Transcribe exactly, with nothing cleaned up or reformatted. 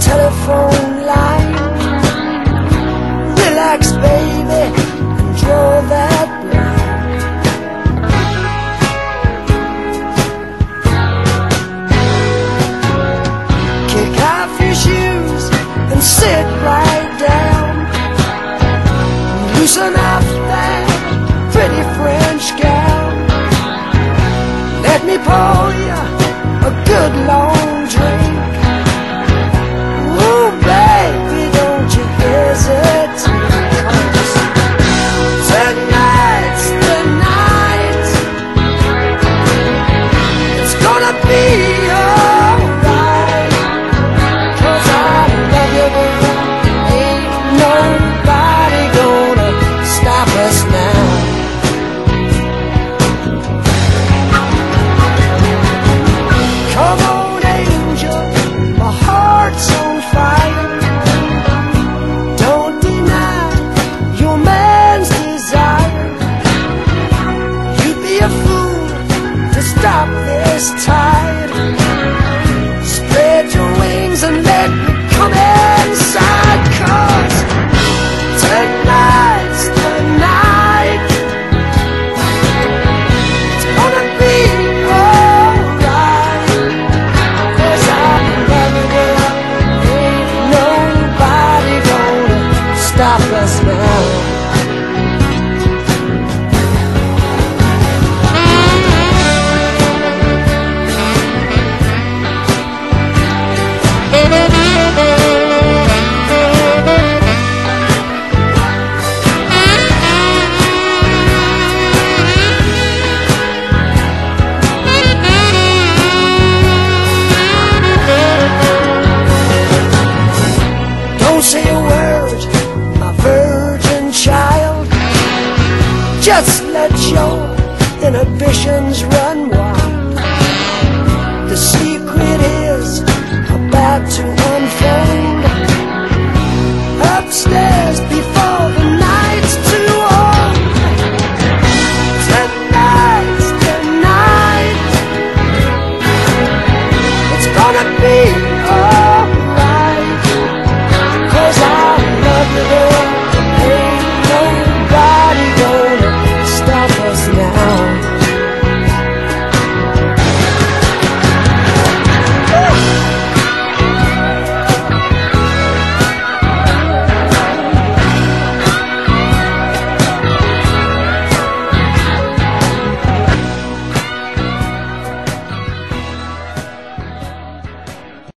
telephone line. Relax, baby, and draw that blind. Kick off your shoes and sit right down. Loosen up that pretty French gown. Let me pour you a good long drink. Ooh, baby, don't you hesitate. Tonight's the night. It's gonna be alright. 'Cause I love you, ain't nobody gonna stop us now. Come on, angel, my heart's on fire. Don't deny your man's desire. You'd be a fool to stop this tide. Spread your wings and let me come inside. 'Cause tonight's the night. It's gonna be alright. 'Cause I love you, girl. Ain't nobody gonna stop us now. Don't say a word, my virgin child. Just